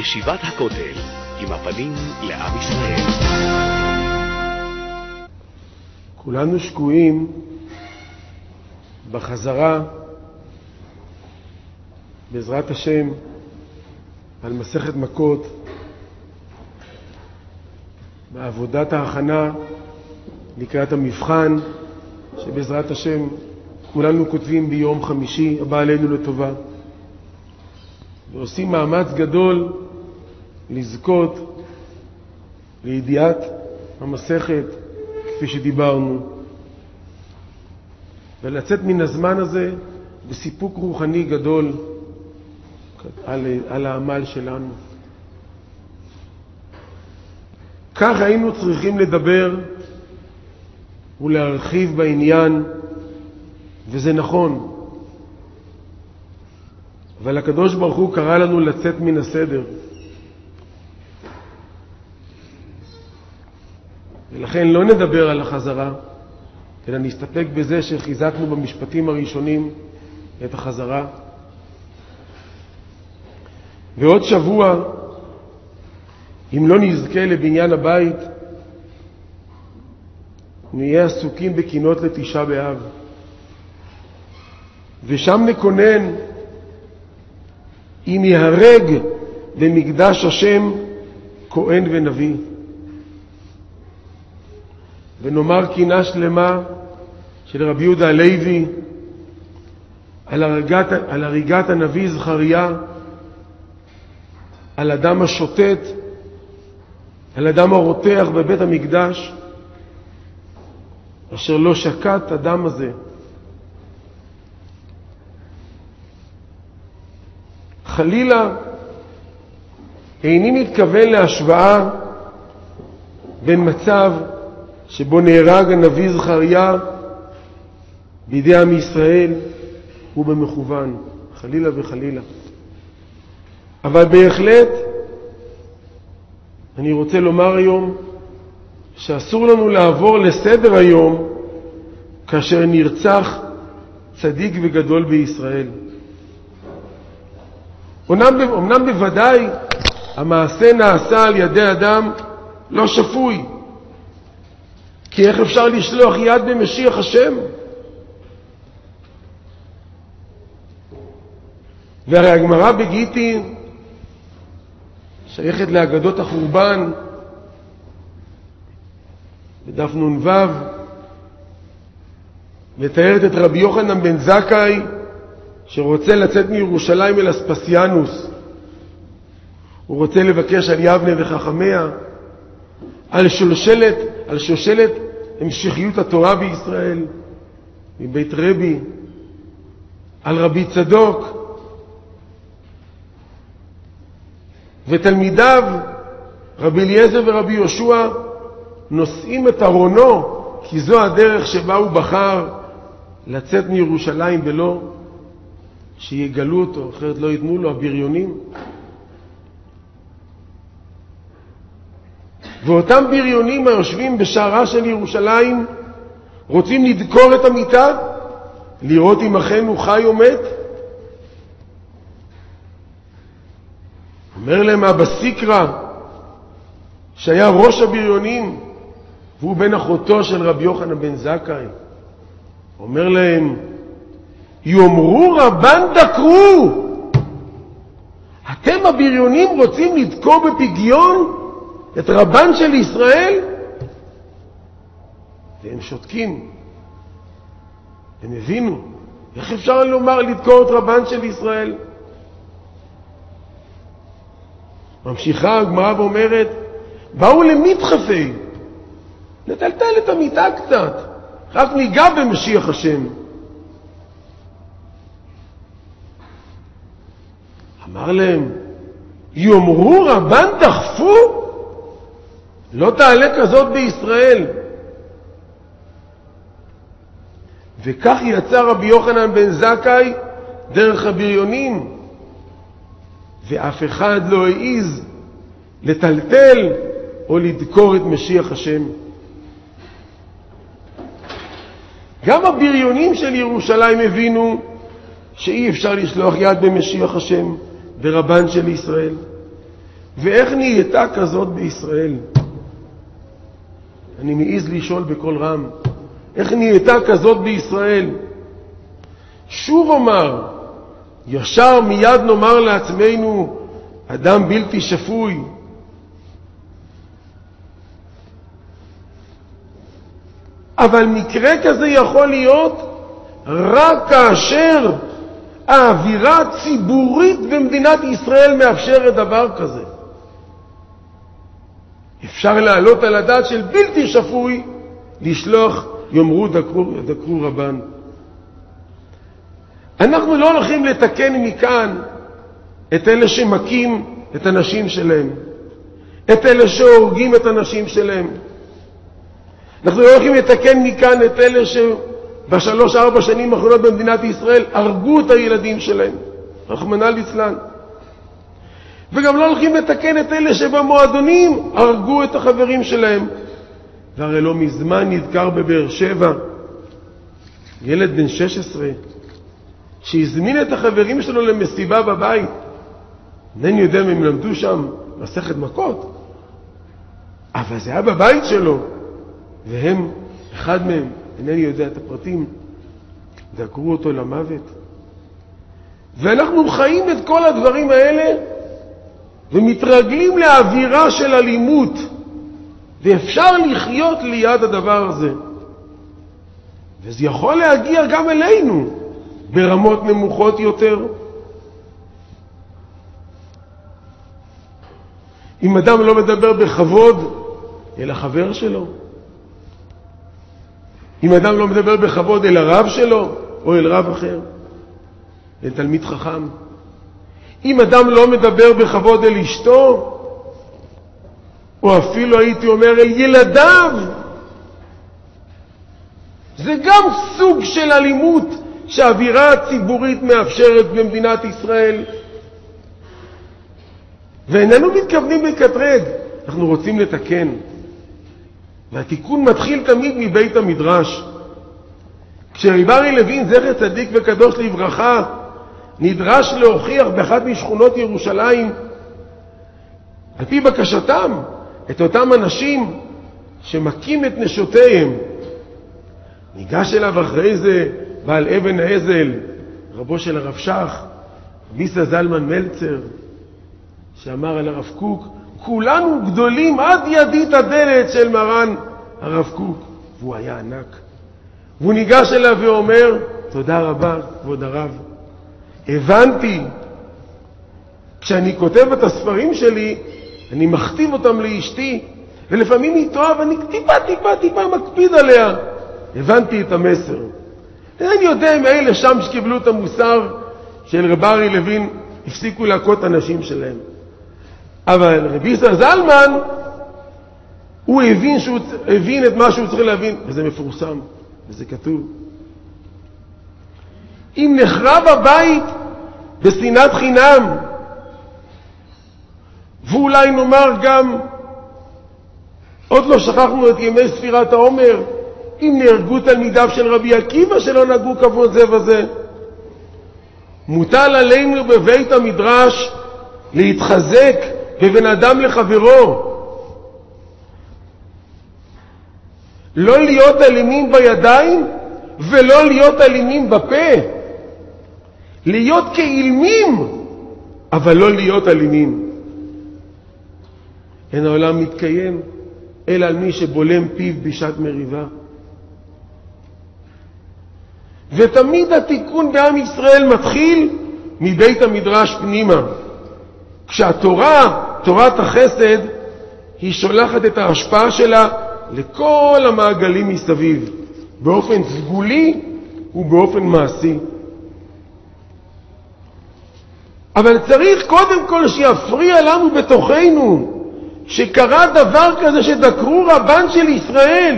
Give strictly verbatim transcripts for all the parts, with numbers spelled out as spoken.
ישיבת הכותל, עם הפנים לעם ישראל. כולנו שקועים בחזרה, בעזרת השם, על מסכת מכות, בעבודת ההכנה לקראת המבחן, שבעזרת השם כולנו כותבים ביום חמישי הבא עלינו לטובה, ועושים מאמץ גדול לזכות לידיעת המסכת כפי שדיברנו, ולצאת מן הזמן הזה בסיפוק רוחני גדול על, על העמל שלנו. כך היינו צריכים לדבר ולהרחיב בעניין, וזה נכון. אבל הקדוש ברוך הוא קרא לנו לצאת מן הסדר. ולכן לא נדבר על החזרה, אלא נסתפק בזה שחיזקנו במשפטים הראשונים את החזרה. ועוד שבוע, אם לא נזכה לבניין הבית, נהיה עסוקים בקינות לתשעה באב. ושם נקונן אם יהרג במקדש השם כהן ונביא. ונאמר קינה שלמה של רבי יהודה הלוי על הריגת, על הריגת הנביא זכריה, על אדם השוטט, על אדם הרותח בבית המקדש, אשר לא שקט אדם הזה. חלילה איני מתכוון להשוואה בין מצב שבו נהרג הנביא זכריה בידי עם ישראל ובמכוון, חלילה וחלילה. אבל בהחלט אני רוצה לומר היום שאסור לנו לעבור לסדר היום כאשר נרצח צדיק וגדול בישראל. אמנם, אמנם בוודאי המעשה נעשה על ידי אדם לא שפוי, כי איך אפשר לשלוח יד במשיח השם? והרי הגמרא בגיטין שייכת לאגדות החורבן, בדף נ"ו, מתארת את רבי יוחנן בן זכאי שרוצה לצאת מירושלים אל אספסיאנוס. הוא רוצה לבקש על יבנה וחכמיה, על שושלת, על שושלת המשכיות התורה בישראל, מבית רבי, על רבי צדוק, ותלמידיו רבי אליעזר ורבי יהושע נושאים את ארונו, כי זו הדרך שבה הוא בחר לצאת מירושלים, ולא שיגלו אותו, אחרת לא ייתנו לו הבריונים. ואותם בריונים היושבים בשערה של ירושלים רוצים לדקור את המיטה, לראות אם אכן הוא חי או מת. אומר להם אבא סיקרא, שהיה ראש הבריונים והוא בן אחותו של רבי יוחנן בן זכאי, אומר להם, יאמרו רבן דקרו, אתם הבריונים רוצים לדקור בפגיון את רבן של ישראל? והם שותקים. הם הבינו, איך אפשר לומר לדקור את רבן של ישראל? ממשיכה הגמרא ואומרת, באו למתחפי, נטלטל את המיטה קצת, רק ניגע במשיח השם. אמר להם, יאמרו רבן דחפו? לא תעלה כזאת בישראל. וכך יצא רבי יוחנן בן זכאי דרך הבריונים, ואף אחד לא העיז לטלטל או לדקור את משיח השם. גם הבריונים של ירושלים הבינו שאי אפשר לשלוח יד במשיח השם ברבן של ישראל. ואיך נהייתה כזאת בישראל? אני מעיז לשאול בכל רם, איך נהייתה כזאת בישראל? שוב אומר, ישר מיד נאמר לעצמנו, אדם בלתי שפוי. אבל מקרה כזה יכול להיות רק כאשר האווירה הציבורית במדינת ישראל מאפשרת דבר כזה. אפשר להעלות על הדעת של בלתי שפוי לשלוח יאמרו דקרו, דקרו רבן. אנחנו לא הולכים לתקן מכאן את אלה שמכים את הנשים שלהם, את אלה שהורגים את הנשים שלהם. אנחנו לא הולכים לתקן מכאן את אלה שבשלוש ארבע שנים האחרונות במדינת ישראל הרגו את הילדים שלהם, רחמנא ליצלן. וגם לא הולכים לתקן את אלה שבמועדונים הרגו את החברים שלהם. והרי לא מזמן נזכר בבאר שבע ילד בן שש עשרה שהזמין את החברים שלו למסיבה בבית. אינני יודע אם הם למדו שם מסכת מכות, אבל זה היה בבית שלו, והם, אחד מהם, אינני יודע את הפרטים, דקרו אותו למוות. ואנחנו חיים את כל הדברים האלה ומתרגלים לאווירה של אלימות, ואפשר לחיות ליד הדבר הזה. וזה יכול להגיע גם אלינו ברמות נמוכות יותר. אם אדם לא מדבר בכבוד אל החבר שלו, אם אדם לא מדבר בכבוד אל הרב שלו או אל רב אחר, אל תלמיד חכם, אם אדם לא מדבר בכבוד אל אשתו, או אפילו הייתי אומר אל ילדיו, זה גם סוג של אלימות שהאווירה הציבורית מאפשרת במדינת ישראל. ואיננו מתכוונים לקטרג, אנחנו רוצים לתקן. והתיקון מתחיל תמיד מבית המדרש. כשרברי לוין זכר צדיק וקדוש לברכה נדרש להוכיח באחת משכונות ירושלים על פי בקשתם את אותם אנשים שמכים את נשותיהם, ניגש אליו אחרי זה בעל אבן העזל, רבו של הרב שך, ביסא זלמן מלצר, שאמר על הרב קוק, כולנו גדולים עד ידית הדלת של מרן הרב קוק. והוא היה ענק. והוא ניגש אליו ואומר, תודה רבה כבוד הרב, הבנתי, כשאני כותב את הספרים שלי אני מכתיב אותם לאשתי, ולפעמים היא טועה ואני טיפה טיפה טיפה מקפיד עליה. הבנתי את המסר. אני יודע אם אלה שם שקיבלו את המוסר של רברי לוין הפסיקו להכות אנשים שלהם. אבל רבי זלמן, הוא הבין, שהוא, הבין את מה שהוא צריך להבין, וזה מפורסם, וזה כתוב. אם נחרב הבית בשנאת חינם, ואולי נאמר גם, עוד לא שכחנו את ימי ספירת העומר, אם נהרגו תלמידיו של רבי עקיבא שלא נגעו כבוד זה וזה, מוטל עלינו בבית המדרש להתחזק בבין אדם לחברו, לא להיות אלימים בידיים ולא להיות אלימים בפה, להיות כאילמים אבל לא להיות אלימים. אין העולם מתקיים אלא על מי שבולם פיו בשעת מריבה. ותמיד התיקון בעם ישראל מתחיל מבית המדרש פנימה. כשהתורה, תורת החסד, היא שולחת את ההשפעה שלה לכל המעגלים מסביב, באופן סגולי ובאופן מעשי. אבל צריך קודם כל שיפריע לנו בתוכנו שקרה דבר כזה שדקרו רבן של ישראל.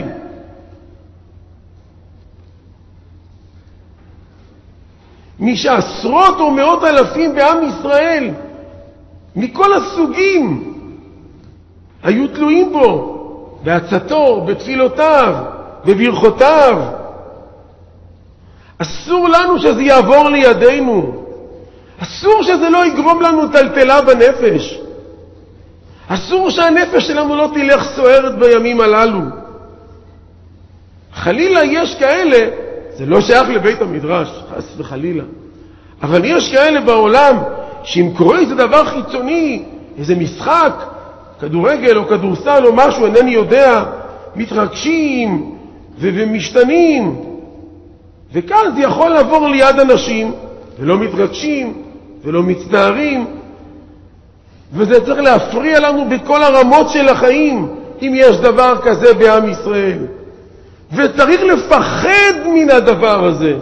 מי שעשרות או מאות אלפים בעם ישראל מכל הסוגים היו תלויים בו, בעצתו, בתפילותיו, בברכותיו. אסור לנו שזה יעבור לידינו, אסור שזה לא יגרום לנו טלטלה בנפש. אסור שהנפש שלנו לא תלך סוערת בימים הללו. חלילה יש כאלה, זה לא שייך לבית המדרש, חס וחלילה, אבל יש כאלה בעולם שאם קורה איזה דבר חיצוני, איזה משחק, כדורגל או כדורסל או משהו, אינני יודע, מתרגשים ו- ומשתנים, וכאן זה יכול לעבור ליד אנשים ולא מתרגשים ולא מצטערים, וזה צריך להפריע לנו בכל הרמות של החיים אם יש דבר כזה בעם ישראל, וצריך לפחד מן הדבר הזה.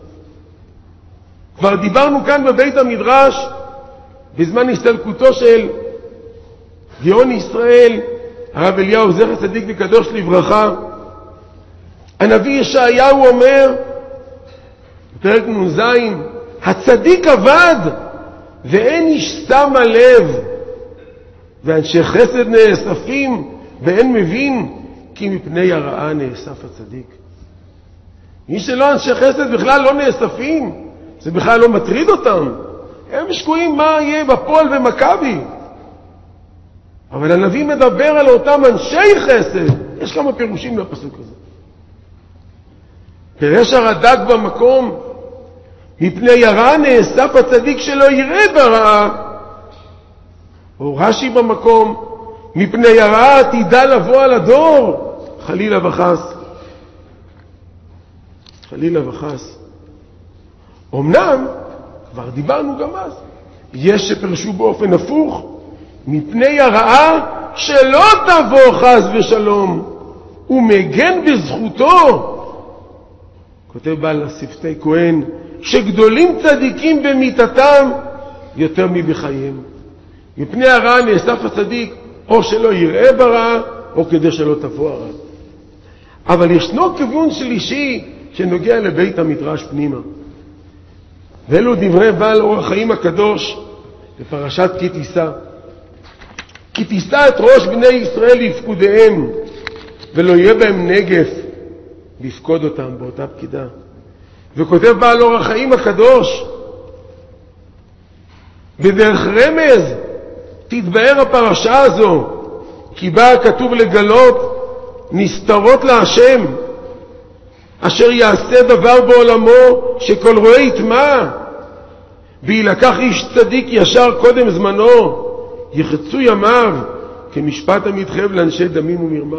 כבר דיברנו כאן בבית המדרש בזמן הסתלקותו של גאון ישראל הרב אליהו זכר צדיק וקדוש לברכה. הנביא ישעיהו אומר בפרק נ"ז, הצדיק עבד ואין איש שם לב, ואנשי חסד נאספים ואין מבין, כי מפני הרעה נאסף הצדיק. מי שלא אנשי חסד בכלל לא נאספים, זה בכלל לא מטריד אותם, הם שקועים מה יהיה בפועל במכבי. אבל הנביא מדבר על אותם אנשי חסד. יש כמה פירושים לפסוק הזה. פירש הרד"ק במקום, מפני הרעה נאסף הצדיק שלא יראה ברעה, או רש"י במקום, מפני הרעה עתידה לבוא על הדור, חלילה וחס. חלילה וחס. אמנם, כבר דיברנו גם אז, יש שפרשו באופן הפוך, מפני הרעה שלא תבוא חס ושלום, ומגן בזכותו. כותב בעל השפתי כהן, שגדולים צדיקים במיתתם יותר מבחייהם. מפני הרעה נאסף הצדיק, או שלא יראה ברעה, או כדי שלא תבוא הרעה. אבל ישנו כיוון שלישי שנוגע לבית המדרש פנימה. ואלו דברי בעל אור החיים הקדוש בפרשת כי תישא. כי תישא את ראש בני ישראל לפקודיהם, ולא יהיה בהם נגף לפקוד אותם באותה פקידה. וכותב בעל אור החיים הקדוש, בדרך רמז תתבאר הפרשה הזו, כי בא כתוב לגלות נסתרות להשם, אשר יעשה דבר בעולמו שכל רואה יטמע, וילקח איש צדיק ישר קודם זמנו, יחצו ימיו כמשפט המתחייב לאנשי דמים ומרמה.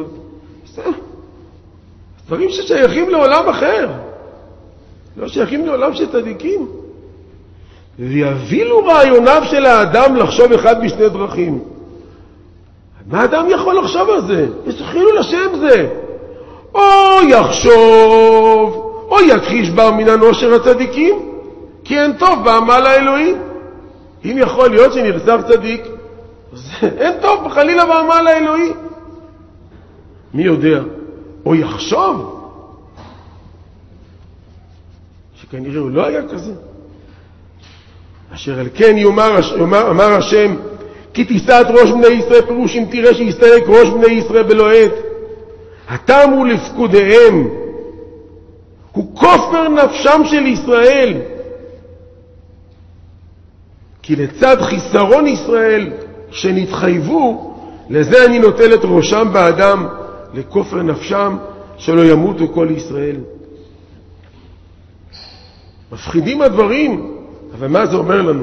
דברים ששייכים לעולם אחר, לא שייכים לעולם של צדיקים. ויבילו רעיוניו של האדם לחשוב אחד בשני דרכים. מה האדם יכול לחשוב על זה? איזה חילול השם זה. או יחשוב, או יכחיש בר מן הנושר הצדיקים, כי אין טוב בעמל האלוהי. אם יכול להיות שנרצח צדיק, אין טוב חלילה בעמל האלוהי. מי יודע? או יחשוב, שכנראה הוא לא היה כזה. אשר על כן יאמר, יאמר, אמר השם, כי תישא את ראש בני ישראל, פירוש אם תראה שיסתלק ראש בני ישראל בלא עת. הטעם הוא לפקודיהם, הוא כופר נפשם של ישראל, כי לצד חיסרון ישראל שנתחייבו, לזה אני נוטל את ראשם באדם, לכופר נפשם שלא ימותו כל ישראל. מפחידים הדברים, אבל מה זה אומר לנו?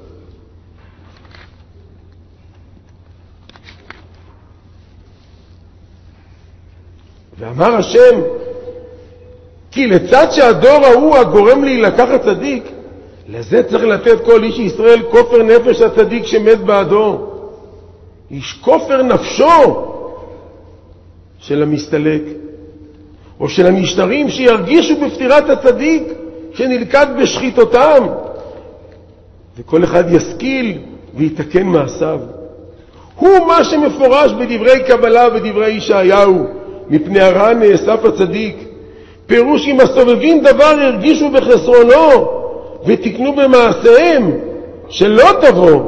ואמר השם, כי לצד שהדור ההוא הגורם להילקח הצדיק, לזה צריך לתת כל איש ישראל כופר נפש הצדיק שמת בעדו. איש כופר נפשו של המסתלק, או של המשטרים שירגישו בפטירת הצדיק שנלכד בשחיתותם, וכל אחד ישכיל ויתקן מעשיו. הוא מה שמפורש בדברי קבלה ודברי ישעיהו, מפני הרעה נאסף הצדיק. פירוש אם הסובבים דבר הרגישו בחסרונו ותקנו במעשיהם שלא תבוא.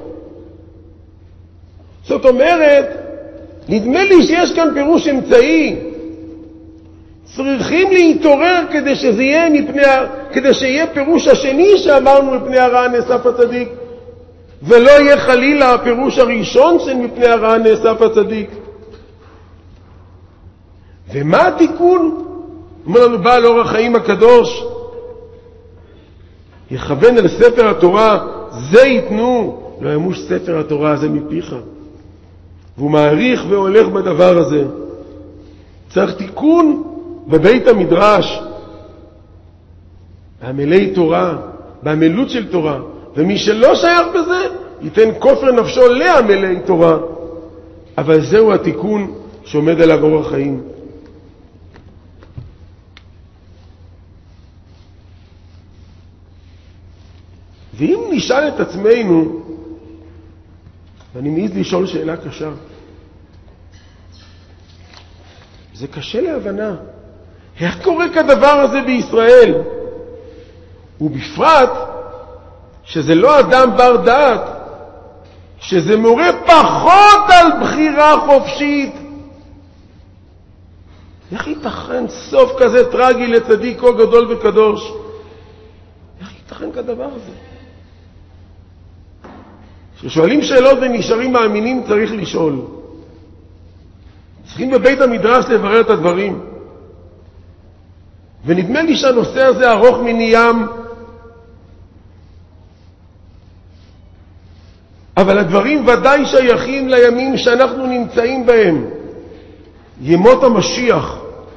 זאת אומרת, נדמה לי שיש כאן פירוש אמצעי. צריכים להתעורר כדי שזה יהיה מפני, כדי שיהיה פירוש השני שאמרנו מפני הרעה נאסף הצדיק. ולא יהיה חלילה הפירוש הראשון של מפני הרעה נאסף הצדיק. ומה התיקון? אומר לנו בעל אור החיים הקדוש, יכוון אל ספר התורה, זה ייתנו, לא ימוש ספר התורה הזה מפיך. והוא מעריך והולך בדבר הזה. צריך תיקון בבית המדרש, בעמלי תורה, בעמלות של תורה. ומי שלא שייך בזה, ייתן כופר נפשו לעמלי תורה. אבל זהו התיקון שעומד עליו אור החיים. ואם נשאל את עצמנו, ואני מעיז לשאול שאלה קשה, זה קשה להבנה, איך קורה כדבר הזה בישראל? ובפרט שזה לא אדם בר דעת, שזה מורה פחות על בחירה חופשית. איך ייתכן סוף כזה טרגי לצדיק כה גדול וקדוש? איך ייתכן כדבר הזה? כששואלים שאלות ונשארים מאמינים, צריך לשאול. צריכים בבית המדרש לברר את הדברים. ונדמה לי שהנושא הזה ארוך מני ים, אבל הדברים ודאי שייכים לימים שאנחנו נמצאים בהם. ימות המשיח.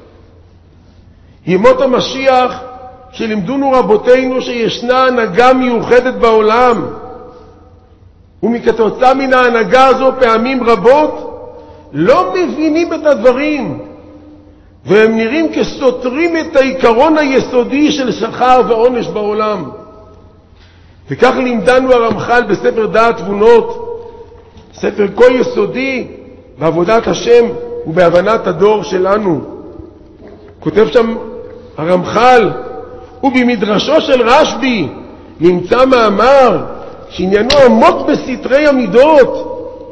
ימות המשיח שלימדונו רבותינו שישנה הנהגה מיוחדת בעולם. ומכתוצאה מן ההנהגה הזו פעמים רבות לא מבינים את הדברים, והם נראים כסותרים את העיקרון היסודי של שכר ועונש בעולם. וכך לימדנו הרמח"ל בספר דעת תבונות, ספר כה יסודי בעבודת השם ובהבנת הדור שלנו. כותב שם הרמח"ל, ובמדרשו של רשב"י נמצא מאמר שעניינו עמוק בסתרי המידות.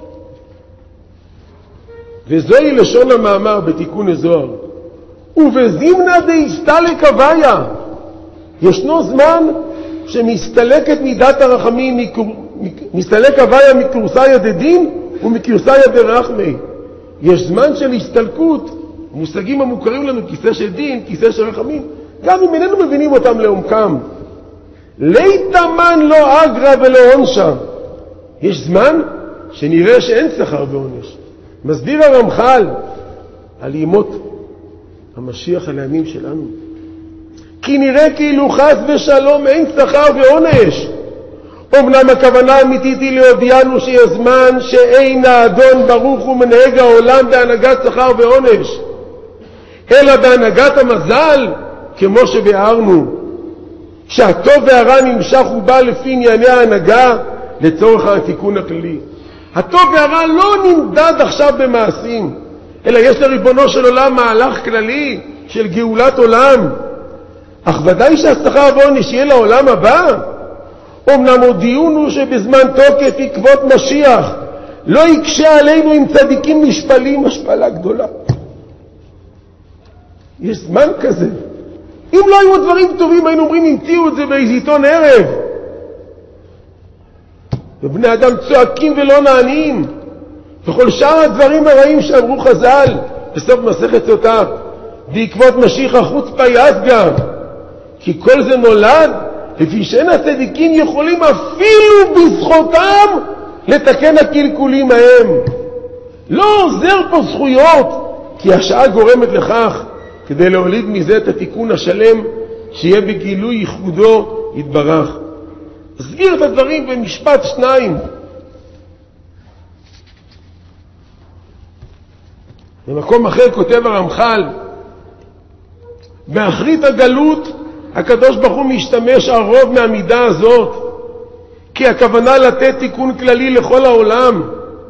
וזוהי לשון המאמר בתיקון הזוהר. ובזימנה דאיסתלק הוויה, ישנו זמן שמסתלקת מידת הרחמים, מסתלק הוויה מקורסאי דדין ומקורסאי דרחמי. יש זמן של הסתלקות, מושגים המוכרים לנו, כיסא של דין, כיסא של רחמים, גם אם איננו מבינים אותם לעומקם. ליתמן לא אגרה ולא עונשה. יש זמן שנראה שאין שכר ועונש. מסביר הרמח"ל על ימות המשיח על הימים שלנו. כי נראה כאילו חס ושלום אין שכר ועונש. אמנם הכוונה האמיתית היא להודיענו שיש זמן שאין האדון ברוך הוא מנהג העולם בהנהגת שכר ועונש, אלא בהנהגת המזל, כמו שבארנו, שהטוב והרע נמשך ובא לפי ענייני ההנהגה לצורך התיקון הכללי. הטוב והרע לא נמדד עכשיו במעשים, אלא יש לריבונו של עולם מהלך כללי של גאולת עולם. אך ודאי שהשכר ועונש יהיה לעולם הבא. אמנם הודיעונו שבזמן תוקף עקבות משיח לא יקשה עלינו עם צדיקים משפלים השפלה גדולה. יש זמן כזה. אם לא היו דברים טובים היינו אומרים המציאו את זה באיזה עיתון ערב, ובני אדם צועקים ולא נענים. וכל שאר הדברים הרעים שאמרו חז"ל בסוף מסכת סוטה, בעקבות משיח החוצפה יסגה, כי כל זה נולד לפי שאין הצדיקים יכולים אפילו בזכותם לתקן הקלקולים ההם. לא עוזר פה זכויות, כי השעה גורמת לכך כדי להוליד מזה את התיקון השלם שיהיה בגילוי ייחודו יתברך. אסגיר את הדברים במשפט שניים. במקום אחר כותב הרמח"ל, באחרית הגלות הקדוש ברוך הוא משתמש הרוב מהמידה הזאת, כי הכוונה לתת תיקון כללי לכל העולם,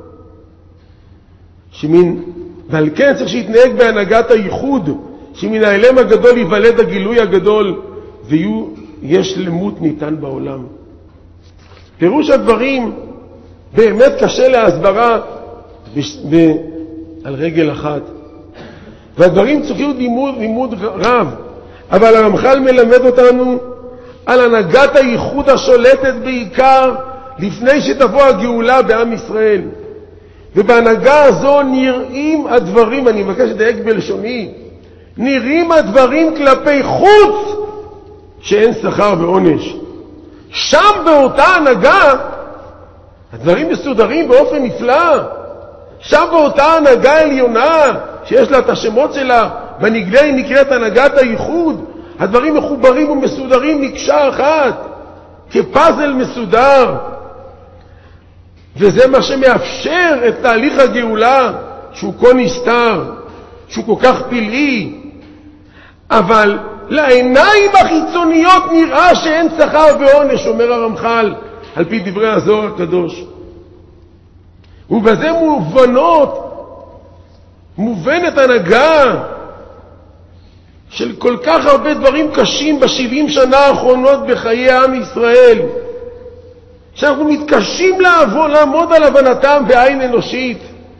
שמין, ועל כן צריך שיתנהג בהנהגת הייחוד, שמן האלם הגדול ייוולד הגילוי הגדול, ויש למות ניתן בעולם. פירוש הדברים באמת קשה להסברה בש... ב... על רגל אחת, והדברים צריכים לימוד, לימוד רב, אבל הרמח"ל מלמד אותנו על הנהגת הייחוד השולטת בעיקר לפני שתבוא הגאולה בעם ישראל. ובהנהגה הזו נראים הדברים, אני מבקש לדייק בלשוני, נראים הדברים כלפי חוץ שאין שכר ועונש. שם באותה הנהגה הדברים מסודרים באופן נפלא. שם באותה הנהגה עליונה שיש לה את השמות שלה, בנגלה היא נקראת הנהגת הייחוד. הדברים מחוברים ומסודרים מקשה אחת, כפאזל מסודר. וזה מה שמאפשר את תהליך הגאולה, שהוא כה נסתר, שהוא כל כך פלאי. אבל לעיניים החיצוניות נראה שאין שכר ועונש, אומר הרמח"ל, על פי דברי הזוהר הקדוש. ובזה מובנות, מובנת הנהגה של כל כך הרבה דברים קשים בשבעים שנה האחרונות בחיי עם ישראל, שאנחנו מתקשים לעבוד, לעמוד על הבנתם בעין אנושית.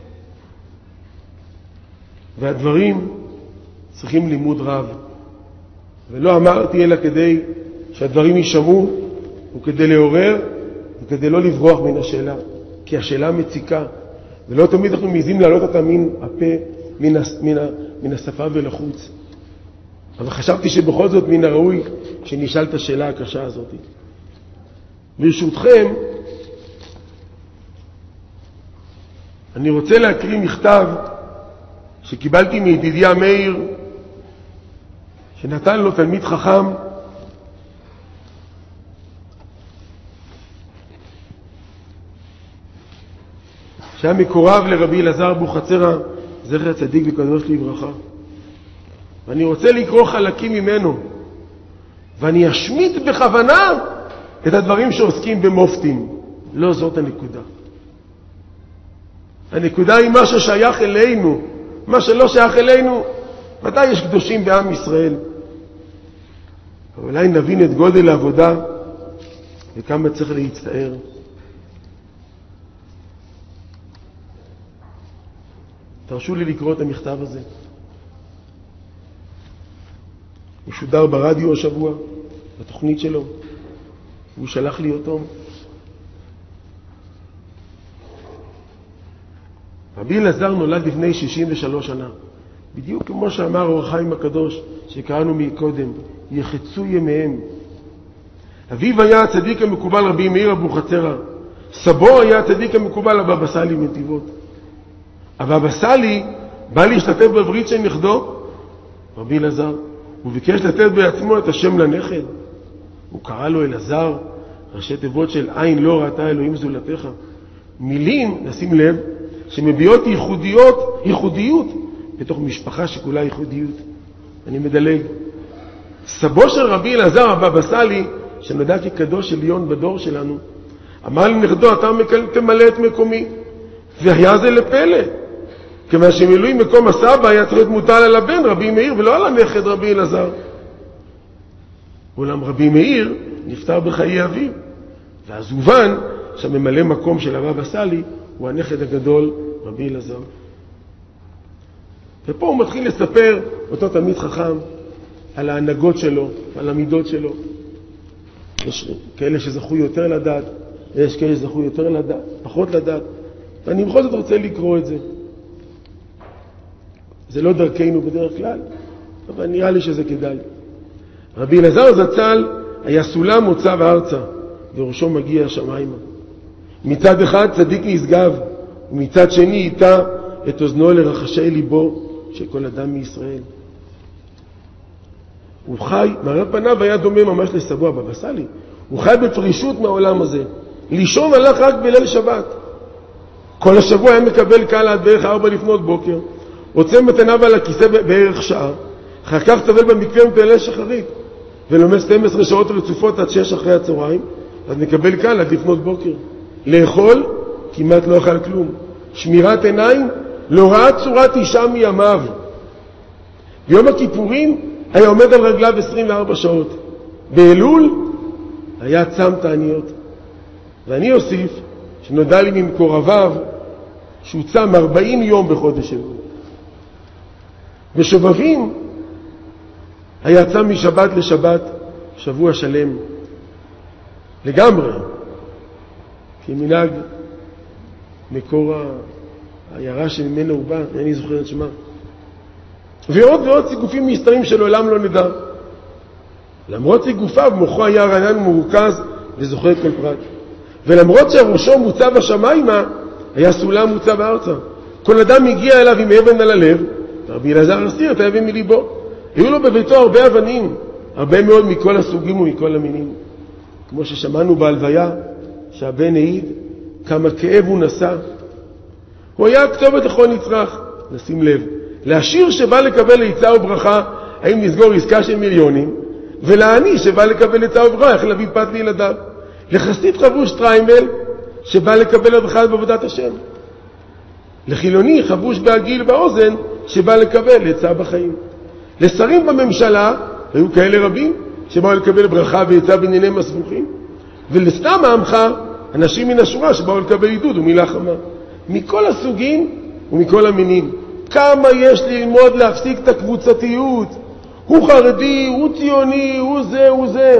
והדברים צריכים לימוד רב. ולא אמרתי אלא כדי שהדברים יישמעו, וכדי לעורר, וכדי לא לברוח מן השאלה. כי השאלה מציקה, ולא תמיד אנחנו מעיזים להעלות אותה מן הפה, מן, מן, מן השפה ולחוץ. אבל חשבתי שבכל זאת מן הראוי שנשאל את השאלה הקשה הזאת. ברשותכם, אני רוצה להקריא מכתב שקיבלתי מידידיה מאיר, שנתן לו תלמיד חכם, שהיה מקורב לרבי אלעזר אבוחצירא, זכר צדיק וקדוש לברכה. ואני רוצה לקרוא חלקים ממנו, ואני אשמיט בכוונה את הדברים שעוסקים במופתים. לא זאת הנקודה. הנקודה היא מה ששייך אלינו. מה שלא שייך אלינו, ודאי יש קדושים בעם ישראל. אבל אולי נבין את גודל העבודה וכמה צריך להצטער. תרשו לי לקרוא את המכתב הזה. הוא שודר ברדיו השבוע, בתוכנית שלו. הוא שלח לי אותו. רבי אלעזר נולד לפני שישים ושלוש שנה. בדיוק כמו שאמר אור החיים הקדוש שקראנו מקודם, יחצו ימיהם. אביו היה הצדיק המקובל רבי מאיר אבוחצירא. סבו היה הצדיק המקובל הבבא סאלי מנתיבות. הבבא סאלי בא להשתתף בברית של נכדו, רבי אלעזר. הוא ביקש לתת בעצמו את השם לנכד. הוא קרא לו אלעזר, ראשי תיבות של עין לא ראתה אלוהים זולתך. מילים, נשים לב, שמביאות ייחודיות, ייחודיות בתוך משפחה שכולה ייחודיות. אני מדלג. סבו של רבי אלעזר הבבא סאלי, שנודע כקדוש עליון בדור שלנו, אמר לנכדו, אתה תמלא את מקומי. והיה זה לפלא. כיוון שמילוי מקום הסבא היה צריך להיות מוטל על הבן רבי מאיר ולא על הנכד רבי אלעזר. אולם רבי מאיר נפטר בחיי אביו, ואז הובן שהממלא מקום של הבבא סאלי הוא הנכד הגדול רבי אלעזר. ופה הוא מתחיל לספר אותו תלמיד חכם על ההנהגות שלו, על המידות שלו. יש כאלה שזכו יותר לדעת, יש כאלה שזכו יותר לדעת, פחות לדעת. ואני בכל זאת רוצה לקרוא את זה. זה לא דרכנו בדרך כלל, אבל נראה לי שזה כדאי. רבי אלעזר זצ"ל היה סולם מוצב ארצה, וראשו מגיע השמיימה. מצד אחד צדיק נשגב, ומצד שני איתה את אוזנו לרחשי ליבו של כל אדם מישראל. הוא חי, מראה פניו היה דומה ממש לסבו הבבא סאלי. הוא חי בפרישות מהעולם הזה. לישון הלך רק בליל שבת. כל השבוע היה מקבל קהל עד בערך ארבע לפנות בוקר, עוצם את עיניו על הכיסא בערך שעה, אחר כך טבל במקווה ומתפלל שחרית, ולומד שתים עשרה שעות רצופות עד שש אחרי הצהריים, אז מקבל קהל עד לפנות בוקר. לאכול, כמעט לא אכל כלום. שמירת עיניים, לא ראה צורת אישה מימיו. ביום הכיפורים היה עומד על רגליו עשרים וארבע שעות. באלול היה צם תעניות. ואני אוסיף שנודע לי ממקורביו שהוא צם ארבעים יום בחודש אלול. בשובבים היה צם משבת לשבת שבוע שלם לגמרי. כמנהג מקור העיירה שממנו הוא בא, אני זוכר את שמה. ועוד ועוד סיגופים מסתרים של עולם לא נדע. למרות סיגופיו, מוחו היה רענן ומרוכז וזוכר את כל פרט. ולמרות שהראשו מוצב השמיימה, היה סולם מוצב ארצה. כל אדם הגיע אליו עם אבן על הלב, ורבי אלעזר הסיר את האבן מליבו. היו לו בביתו הרבה אבנים, הרבה מאוד מכל הסוגים ומכל המינים. כמו ששמענו בהלוויה, שהבן העיד כמה כאב הוא נשא. הוא היה כתובת לכל נצרך, נשים לב. לעשיר שבא לקבל עצה וברכה, האם לסגור עסקה של מיליונים, ולעני שבא לקבל עצה וברכה, איך להביא פת לילדיו. לחסיד חבוש טריימל, שבא לקבל הדרכה בעבודת השם. לחילוני חבוש בעגיל באוזן, שבא לקבל עצה בחיים. לשרים בממשלה, היו כאלה רבים, שבאו לקבל ברכה ועצה בענייניהם הסבוכים. ולסתם העמך, אנשים מן השורה שבאו לקבל עידוד ומילה חמה. מכל הסוגים ומכל המינים. כמה יש ללמוד להפסיק את הקבוצתיות. הוא חרדי, הוא ציוני, הוא זה, הוא זה.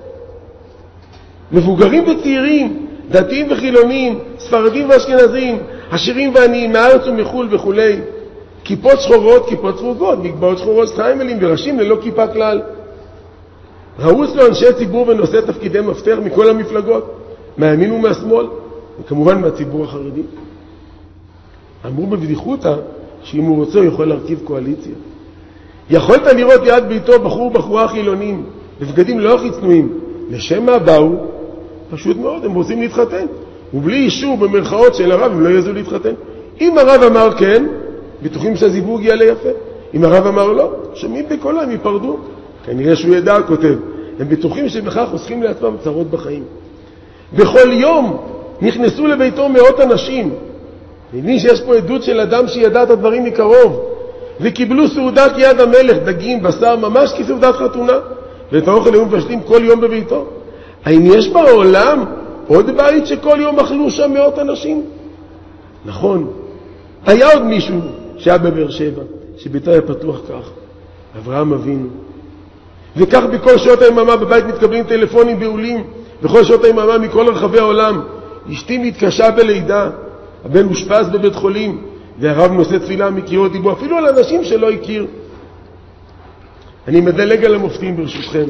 מבוגרים וצעירים, דתיים וחילונים, ספרדים ואשכנזים, עשירים ועניים, מארץ ומחול וכו'. כיפות שחורות, כיפות סרוגות, מגבעות שחורות, סטריימלים וראשים ללא כיפה כלל. ראו אצלו אנשי ציבור ונושאי תפקידי מפתח מכל המפלגות, מהימין ומהשמאל, וכמובן מהציבור החרדי. אמרו בבדיחותא שאם הוא רוצה הוא יכול להרכיב קואליציה. יכולת לראות יד ביתו בחור בחורה חילונים, בבגדים לא הכי צנועים. לשם מה באו? פשוט מאוד, הם רוצים להתחתן. ובלי אישור במרכאות של הרב הם לא יעזו להתחתן. אם הרב אמר כן, בטוחים שהזיווג יעלה יפה. אם הרב אמר לא, שומעים בקולם, ייפרדו. כנראה שהוא ידע, כותב. הם בטוחים שבכך חוסכים לעצמם צרות בחיים. בכל יום נכנסו לביתו מאות אנשים. הבין שיש פה עדות של אדם שידע את הדברים מקרוב. וקיבלו סעודת יד המלך, דגים, בשר, ממש כסעודת חתונה. ואת האוכל היו מבשלים כל יום בביתו. האם יש בעולם עוד בית שכל יום אכלו שם מאות אנשים? נכון. היה עוד מישהו שהיה בבאר שבע, שביתו היה פתוח כך. אברהם אבינו. וכך בכל שעות היממה בבית מתקבלים טלפונים בעולים, בכל שעות היממה מכל רחבי העולם. אשתי מתקשה בלידה, הבן אושפז בבית חולים, והרב נושא תפילה מקריאות דיבו, אפילו על אנשים שלא הכיר. אני מדלג על המופתים ברשותכם.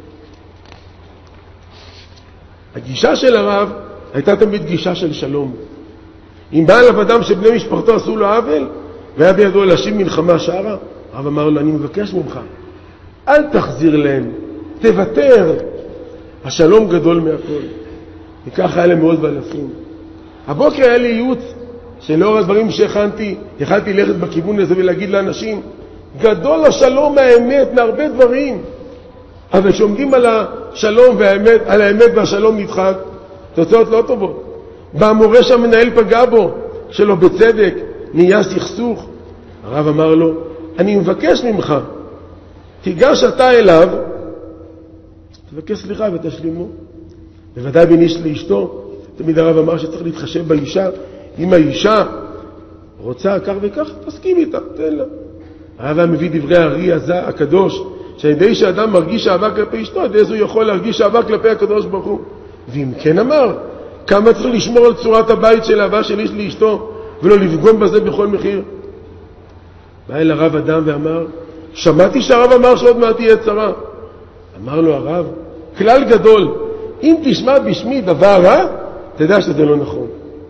הגישה של הרב הייתה תמיד גישה של שלום. אם בא אליו אדם שבני משפחתו עשו לו עוול, והיה בידו להשיב מלחמה שערה, הרב אמר לו, אני מבקש ממך, אל תחזיר להם, תוותר. השלום גדול מהכל. וכך היה למאות ואלפים. הבוקר היה לי ייעוץ, שלאור הדברים שהכנתי, יכלתי ללכת בכיוון הזה ולהגיד לאנשים, גדול השלום מהאמת, מהרבה דברים. אבל כשעומדים על השלום והאמת, על האמת והשלום נדחק, תוצאות לא טובות. והמורה שהמנהל פגע בו, שלו בצדק, נהיה סכסוך. הרב אמר לו, אני מבקש ממך, תיגש אתה אליו, תבקש סליחה ותשלימו. בוודאי בין איש לאשתו, תמיד הרב אמר שצריך להתחשב באישה. אם האישה רוצה כך וכך, תסכים איתה, תן לה. הרב מביא דברי הארי הקדוש, שהידי שאדם מרגיש אהבה כלפי אשתו, עד איזה הוא יכול להרגיש אהבה כלפי הקדוש ברוך הוא. ואם כן אמר, כמה צריך לשמור על צורת הבית של אהבה של איש לאשתו, ולא לפגום בזה בכל מחיר. בא אל הרב אדם ואמר, שמעתי שהרב אמר שעוד מעט תהיה צרה. אמר לו הרב, כלל גדול, אם תשמע בשמי דבר רע, תדע שזה לא נכון.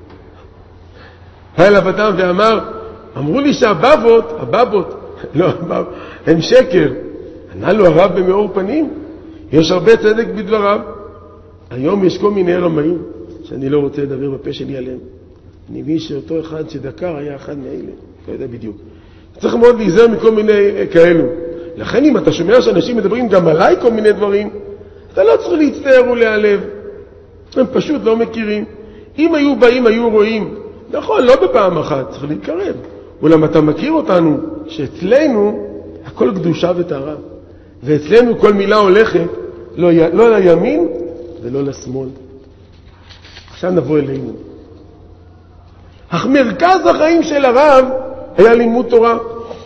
בא אליו אדם ואמר, אמרו לי שהבבות, הבבות, לא, הם שקר. ענה לו הרב במאור פנים, יש הרבה צדק בדבריו. היום יש כל מיני רמאים שאני לא רוצה לדבר בפה שלי עליהם. אני מבין שאותו אחד שדקר היה אחד מאלה, לא יודע בדיוק. צריך מאוד להיזהר מכל מיני כאלו. לכן אם אתה שומע שאנשים מדברים גם עליי כל מיני דברים, אתה לא צריך להצטער ולהיעלב. הם פשוט לא מכירים. אם היו באים, היו רואים. נכון, לא בפעם אחת, צריך להתקרב. אולם אתה מכיר אותנו, שאצלנו הכל קדושה וטהרה. ואצלנו כל מילה הולכת, לא, לא לימין ולא לשמאל. עכשיו נבוא אלינו. אך מרכז החיים של הרב היה לימוד תורה.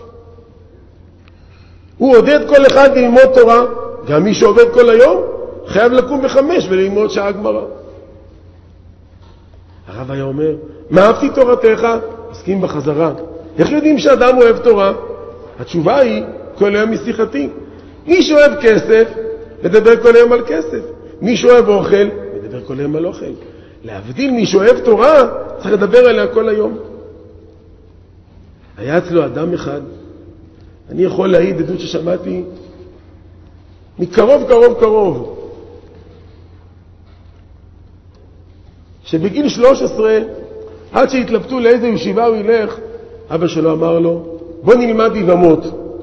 הוא עודד כל אחד ללמוד תורה, גם מי שעובד כל היום חייב לקום בחמש וללמוד שעה גמרא. הרב היה אומר, מה אהבתי תורתך? מסכים בחזרה. איך יודעים שאדם אוהב תורה? התשובה היא, כל היום משיחתי. מי שאוהב כסף, מדבר כל היום על כסף. מי שאוהב אוכל, מדבר כל היום על אוכל. להבדיל מי שאוהב תורה, צריך לדבר עליה כל היום. היה אצלו אדם אחד, אני יכול להעיד עדות ששמעתי, מקרוב קרוב קרוב, שבגיל שלוש עשרה, עד שהתלבטו לאיזה ישיבה הוא ילך, אבא שלו אמר לו, בוא נלמד יבמות.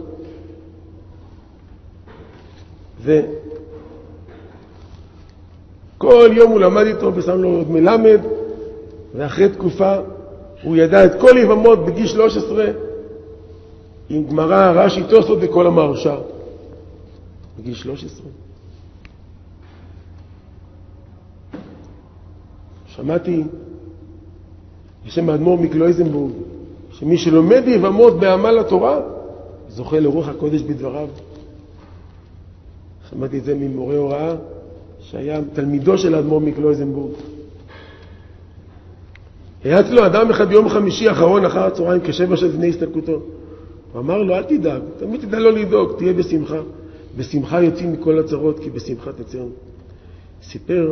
וכל יום הוא למד איתו ושם לו עוד מלמד, ואחרי תקופה הוא ידע את כל יבמות בגיל שלוש עשרה, עם גמרא, רש"י, תוספות וכל המהרש"א. בגיל שלוש עשרה. שמעתי בשם האדמו"ר מקלויזנבורג, שמי שלומד יבמות בעמל התורה, זוכה לרוח הקודש בדבריו. שמעתי את זה ממורה הוראה, שהיה תלמידו של האדמו"ר מקלויזנבורג. היה אצלו אדם אחד ביום חמישי האחרון אחר הצהריים כשבע שעות לפני הסתלקותו. הוא אמר לו, אל תדאג, תמיד תדע לא לדאוג, תהיה בשמחה. בשמחה יוצאים מכל הצרות, כי בשמחה תצאו. סיפר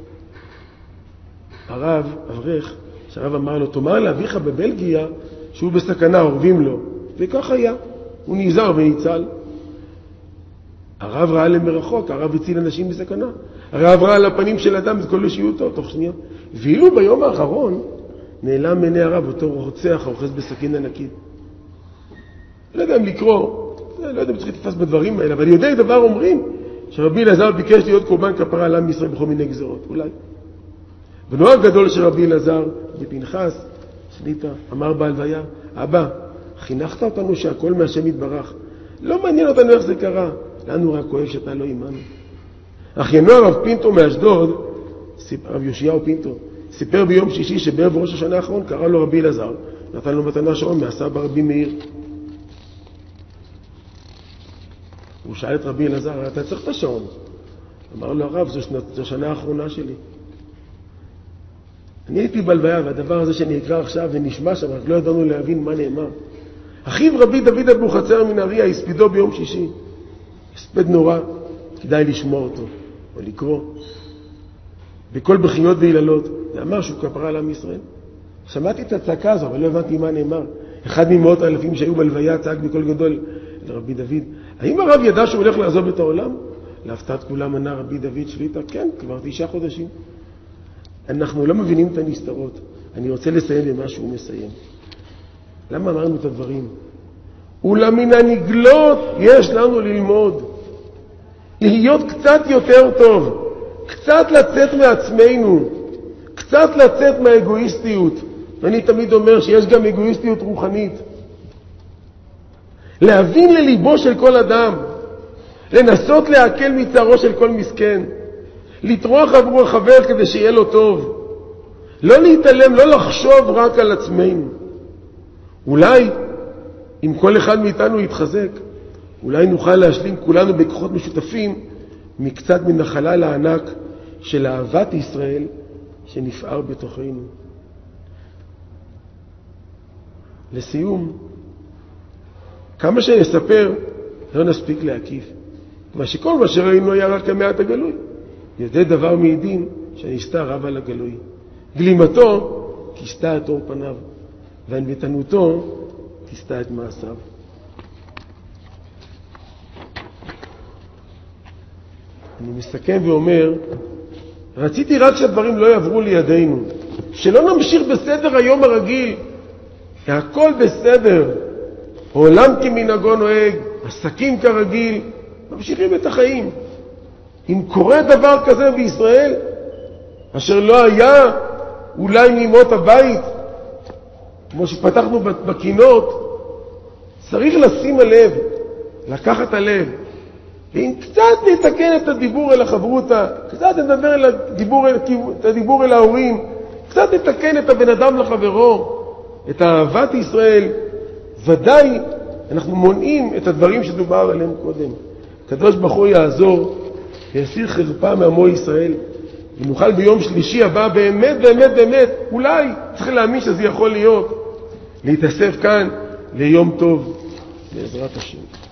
הרב, אברך, שהרב אמר לו, תאמר לאביך בבלגיה שהוא בסכנה, אורבים לו. וכך היה, הוא נזהר וניצל. הרב ראה למרחוק, הרב הציל אנשים בסכנה. הרב ראה על הפנים של אדם את כל אישיותו, תוך שנייה. ואילו ביום האחרון נעלם מעיני הרב אותו רוצח האוחז בסכין ענקית. לא יודע אם לקרוא, לא יודע אם צריך לתפס בדברים האלה, אבל אני יודע דבר אומרים שרבי אלעזר ביקש להיות קורבן כפרה על עם ישראל בכל מיני גזרות, אולי. בנו הגדול של רבי אלעזר, בפנחס, שליטה, אמר בהלוויה, אבא, חינכת אותנו שהכל מהשם יתברך. לא מעניין אותנו איך זה קרה, לנו רק כואב שאתה לא אימנו. אחיינו הרב פינטו מאשדוד, הרב יושיהו פינטו, סיפר ביום שישי שבערב ראש השנה האחרון קרא לו רבי אלעזר, נתן לו מתנה שעון מהסבא רבי מאיר. הוא שאל את רבי אלעזר, אתה צריך את השעון? אמר לו הרב, זו, שנה, זו שנה האחרונה שלי. אני הייתי בלוויה, והדבר הזה שאני אקרא עכשיו ונשמע שם, רק לא ידענו להבין מה נאמר. אחיו רבי דוד אבוחצירא מנהריה הספידו ביום שישי. הספד נורא, כדאי לשמוע אותו, או לקרוא. בכל בחיות ויללות, ואמר שהוא כפרה על עם ישראל. שמעתי את הצעקה הזו, אבל לא הבנתי מה נאמר. אחד ממאות האלפים שהיו בלוויה צעק בקול גדול לרבי דוד. האם הרב ידע שהוא הולך לעזוב את העולם? להפתעת כולם ענה רבי דוד שליטה, כן, כבר תשעה חודשים. אנחנו לא מבינים את הנסתרות. אני רוצה לסיים במה שהוא מסיים. למה אמרנו את הדברים? ולמן הנגלות יש לנו ללמוד. להיות קצת יותר טוב. קצת לצאת מעצמנו. קצת לצאת מהאגואיסטיות. ואני תמיד אומר שיש גם אגואיסטיות רוחנית. להבין לליבו של כל אדם. לנסות להקל מצערו של כל מסכן. לטרוח עבור החבר כדי שיהיה לו טוב. לא להתעלם, לא לחשוב רק על עצמנו. אולי, אם כל אחד מאיתנו יתחזק, אולי נוכל להשלים כולנו בכוחות משותפים מקצת מן החלל הענק של אהבת ישראל שנפער בתוכנו. לסיום, כמה שנספר, לא נספיק להקיף. מה שכל מה שראינו היה רק המעט הגלוי. יודע דבר מעידים שנסתר רב על הגלוי. גלימתו כיסתה את אור פניו, וענוותנותו כיסתה את מעשיו. אני מסכם ואומר, רציתי רק שהדברים לא יעברו לידינו, שלא נמשיך בסדר היום הרגיל, הכל בסדר, העולם כמנהגו נוהג, עסקים כרגיל, ממשיכים את החיים. אם קורה דבר כזה בישראל, אשר לא היה אולי מימות הבית, כמו שפתחנו בקינות, צריך לשים הלב, לקחת הלב, ואם קצת נתקן את הדיבור אל החברותה, קצת נדבר אל הדיבור אל, את הדיבור אל ההורים, קצת נתקן את הבן אדם לחברו, את אהבת ישראל, ודאי אנחנו מונעים את הדברים שדובר עליהם קודם. הקדוש ברוך הוא יעזור, ויסיר חרפה מעמו ישראל, ונוכל ביום שלישי הבא באמת, באמת, באמת, אולי, צריך להאמין שזה יכול להיות, להתאסף כאן ליום טוב, בעזרת השם.